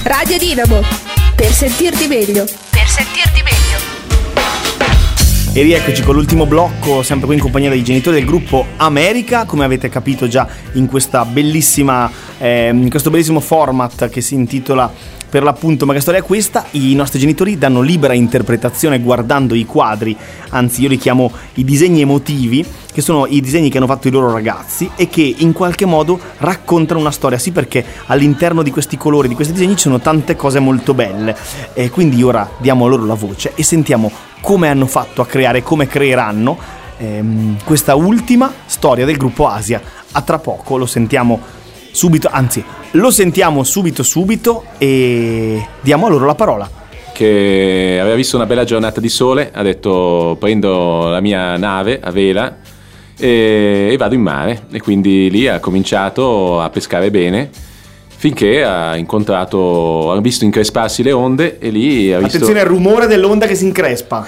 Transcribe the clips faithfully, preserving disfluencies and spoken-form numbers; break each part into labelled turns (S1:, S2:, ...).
S1: Radio Dinamo, per sentirti meglio. Per sentirti meglio.
S2: E rieccoci con l'ultimo blocco, sempre qui in compagnia dei genitori del gruppo America, come avete capito già in questa bellissima, eh, in questo bellissimo format che si intitola per l'appunto Ma che storia è questa? I nostri genitori danno libera interpretazione guardando i quadri, anzi io li chiamo i disegni emotivi, che sono i disegni che hanno fatto i loro ragazzi e che in qualche modo raccontano una storia, sì, perché all'interno di questi colori, di questi disegni ci sono tante cose molto belle, e quindi ora diamo loro la voce e sentiamo come hanno fatto a creare, come creeranno ehm, questa ultima storia del gruppo Asia. A tra poco, lo sentiamo subito, anzi lo sentiamo subito subito e diamo a loro la parola.
S3: Che aveva visto una bella giornata di sole, ha detto prendo la mia nave a vela e, e vado in mare, e quindi lì ha cominciato a pescare bene finché ha incontrato, ha visto incresparsi le onde e lì ha visto...
S2: Attenzione al rumore dell'onda che si increspa.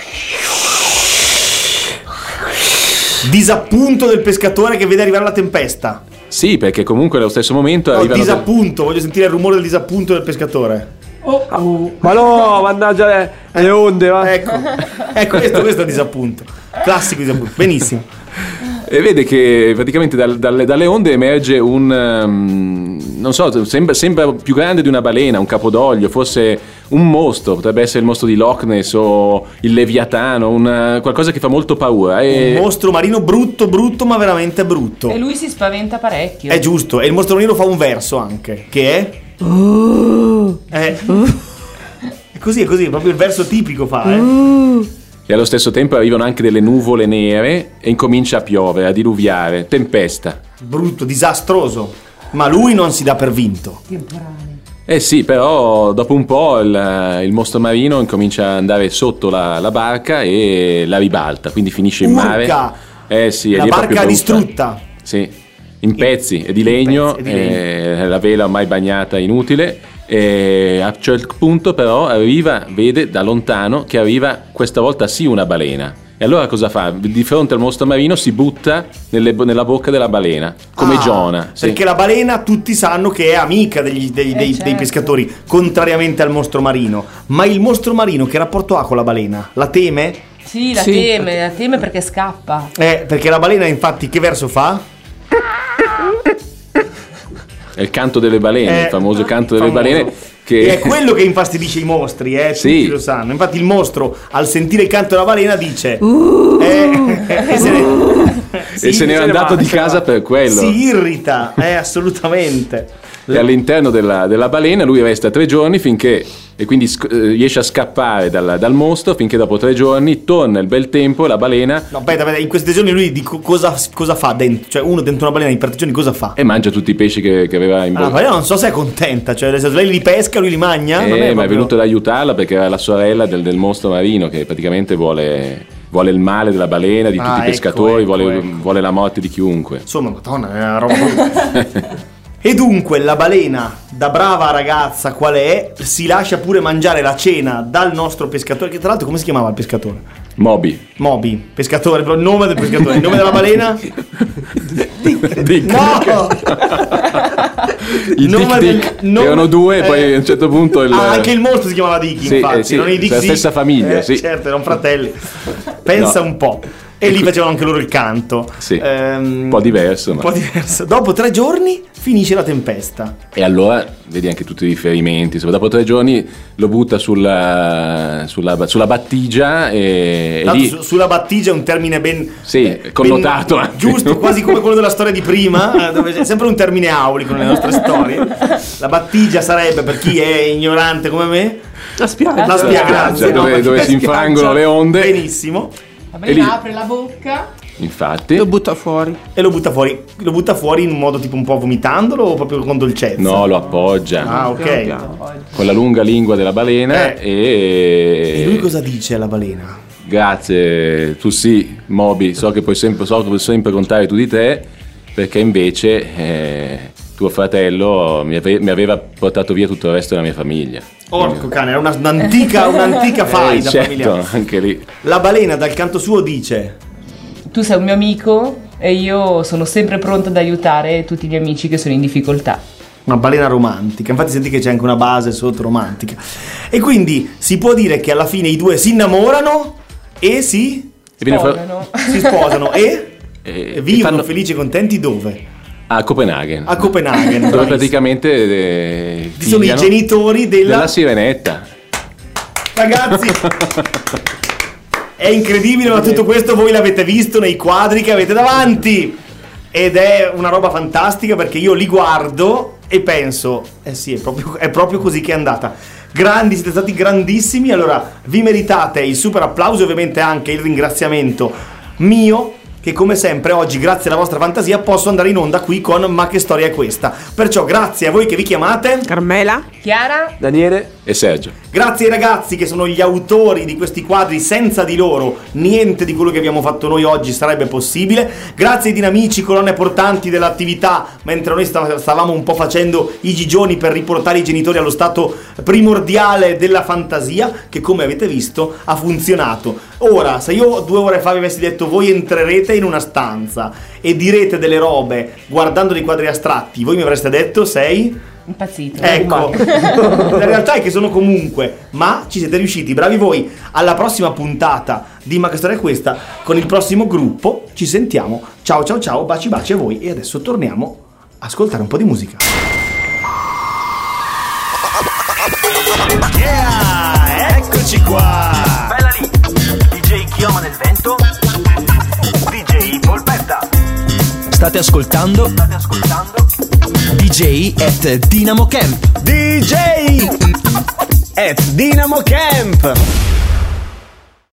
S2: Disappunto del pescatore che vede arrivare la tempesta.
S3: Sì, perché comunque allo stesso momento
S2: no,
S3: arrivano...
S2: disappunto, voglio sentire il rumore del disappunto del pescatore.
S4: Oh, oh. Ma no, mannaggia le, le onde, va.
S2: Ecco, ecco questo, questo è il disappunto. Classico disappunto, benissimo.
S3: E vede che praticamente dal, dalle, dalle onde emerge un, um, non so, sembra, sembra più grande di una balena, un capodoglio, forse un mostro, potrebbe essere il mostro di Loch Ness o il Leviatano, una, qualcosa che fa molto paura. E...
S2: un mostro marino brutto, brutto, ma veramente brutto.
S5: E lui si spaventa parecchio.
S2: È giusto, e il mostro marino fa un verso anche, che è... Uh, è... Uh. È così, è così, proprio il verso tipico fa, eh. Uh.
S3: E allo stesso tempo arrivano anche delle nuvole nere e incomincia a piovere, a diluviare, tempesta.
S2: Brutto, disastroso. Ma lui non si dà per vinto.
S5: Temporale.
S3: Eh sì, però dopo un po' il, il mostro marino incomincia ad andare sotto la, la barca e la ribalta, quindi finisce in
S2: Urca.
S3: mare. Eh sì,
S2: la barca distrutta.
S3: Sì, in pezzi, è di legno,
S2: pezzi, è di legno.
S3: Eh, la vela ormai bagnata, inutile. E a un certo punto però arriva, vede da lontano che arriva questa volta sì una balena, e allora cosa fa? Di fronte al mostro marino si butta nelle, nella bocca della balena come
S2: ah,
S3: Giona, sì.
S2: Perché la balena tutti sanno che è amica degli, dei,
S5: eh
S2: dei,
S5: certo.
S2: dei pescatori, contrariamente al mostro marino. Ma il mostro marino che rapporto ha con la balena? La teme?
S5: Sì, la
S4: Sì.
S5: teme, la teme perché scappa.
S2: Eh, perché la balena infatti che verso fa?
S3: È il canto delle balene,
S2: Eh,
S3: il famoso canto delle
S2: famoso.
S3: balene che...
S2: E è quello che infastidisce i mostri, eh, tutti
S3: Sì.
S2: lo sanno. Infatti il mostro al sentire il canto della balena dice uh, eh, e se ne,
S3: e se n'era andato
S2: va,
S3: di
S2: se ne
S3: casa
S2: va.
S3: per quello.
S2: Si irrita, eh, assolutamente.
S3: E all'interno della, della balena lui resta tre giorni finché, e quindi sc- riesce a scappare dal, dal mostro, finché dopo tre giorni torna il bel tempo e la balena...
S2: No, aspetta, aspetta, in questi giorni lui di co- cosa, cosa fa dentro? Cioè uno dentro una balena in tre giorni cosa fa?
S3: e mangia tutti i pesci che, che aveva in
S2: Ah,
S3: bocca.
S2: ma io non so se è contenta, cioè nel senso, lei li pesca, lui li mangia.
S3: Eh,
S2: non è
S3: ma è
S2: proprio-
S3: venuto ad aiutarla perché era la sorella del, del mostro marino che praticamente vuole, vuole il male della balena, di tutti
S2: Ah,
S3: i
S2: ecco,
S3: pescatori,
S2: ecco,
S3: vuole,
S2: ecco.
S3: vuole la morte di chiunque.
S2: Insomma, madonna, è una roba. E dunque la balena, da brava ragazza qual è, si lascia pure mangiare la cena dal nostro pescatore, che tra l'altro come si chiamava il pescatore?
S3: Moby.
S2: Moby, pescatore, però il nome del pescatore, il nome della balena?
S3: Dick.
S2: No!
S3: I
S2: Nome
S3: Dick
S2: del-
S3: Dick
S2: nome-
S3: erano due e poi
S2: eh.
S3: a un certo punto il...
S2: Ah, anche il mostro si chiamava Dick,
S3: Sì,
S2: infatti,
S3: eh, sì,
S2: non i Dick
S3: la
S2: Dick.
S3: stessa famiglia,
S2: Eh,
S3: sì.
S2: certo, erano fratelli. Pensa
S3: No.
S2: un po'. E lì facevano anche loro il canto.
S3: Sì,
S2: Ehm,
S3: un po' diverso,
S2: Un
S3: ma...
S2: po' diverso. Dopo tre giorni finisce la tempesta.
S3: E allora vedi anche tutti i riferimenti. Insomma, dopo tre giorni lo butta sulla, sulla, sulla battigia e, e
S2: Tanto
S3: lì...
S2: su- sulla battigia è un termine ben
S3: Sì,
S2: eh,
S3: connotato
S2: ben-
S3: anche.
S2: giusto, quasi come quello della storia di prima, eh, dove c'è sempre un termine aulico nelle nostre storie. La battigia sarebbe, per chi è ignorante come me,
S4: La spiaggia.
S2: la
S3: spiaggia,
S2: spiaggia,
S3: dove-
S2: no,
S3: dove
S2: la
S3: si infrangono le onde.
S2: Benissimo.
S5: La
S3: E lì-
S5: balena apre la bocca.
S3: Infatti...
S4: Lo butta fuori.
S2: E lo butta fuori. Lo butta fuori in un modo tipo un po' vomitandolo o proprio con dolcezza?
S3: No, lo appoggia
S2: Ah, ok.
S4: Piano piano.
S3: con la lunga lingua della balena
S2: Eh.
S3: e...
S2: E lui cosa dice alla balena?
S3: Grazie, tu sì, Moby, so che puoi sempre, so che puoi sempre contare tu di te, perché invece eh, tuo fratello mi, ave- mi aveva portato via tutto il resto della mia famiglia.
S2: Orco cane, era una, un'antica, un'antica faida
S3: Eh, certo,
S2: familiare.
S3: anche lì.
S2: La balena dal canto suo dice:
S5: Tu sei un mio amico e io sono sempre pronta ad aiutare tutti gli amici che sono in difficoltà.
S2: una balena romantica. Infatti senti che c'è anche una base sotto romantica. E quindi si può dire che alla fine i due si innamorano e si
S3: E viene fuori-
S5: Sposano.
S2: si sposano e,
S3: E-
S2: e vivono
S3: e fanno-
S2: felici e contenti dove?
S3: a Copenaghen.
S2: A Copenaghen.
S3: Dove
S2: bravissimo.
S3: praticamente eh,
S2: Ci sono i
S3: figliano
S2: genitori della,
S3: della sirenetta.
S2: Ragazzi, è incredibile, ma tutto questo voi l'avete visto nei quadri che avete davanti. Ed è una roba fantastica, perché io li guardo e penso, eh sì, è proprio, è proprio così che è andata. Grandi, siete stati grandissimi. Allora vi meritate il super applauso e ovviamente anche il ringraziamento mio, che come sempre oggi, grazie alla vostra fantasia, posso andare in onda qui con Ma che storia è questa. Perciò grazie a voi che vi chiamate,
S6: Carmela,
S5: Chiara?
S4: Daniele,
S3: E Sergio.
S2: grazie ai ragazzi che sono gli autori di questi quadri. Senza di loro niente di quello che abbiamo fatto noi oggi sarebbe possibile. Grazie ai dinamici, colonne portanti dell'attività, mentre noi stav- stavamo un po' facendo i gigioni per riportare i genitori allo stato primordiale della fantasia, che come avete visto ha funzionato. Ora, se io due ore fa vi avessi detto voi entrerete in una stanza e direte delle robe guardando dei quadri astratti, voi mi avreste detto sei...
S5: Impazzito.
S2: Ecco, la realtà è che sono comunque, ma ci siete riusciti, bravi voi. Alla prossima puntata di Ma che storia è questa, con il prossimo gruppo, ci sentiamo. Ciao ciao ciao, baci baci a voi. E adesso torniamo a ascoltare un po' di musica. Yeah, eccoci qua.
S7: Bella lì, D J Chioma nel vento, D J Polpetta.
S8: State ascoltando
S7: State ascoltando
S8: D J at Dynamo Camp.
S2: D J at Dynamo Camp.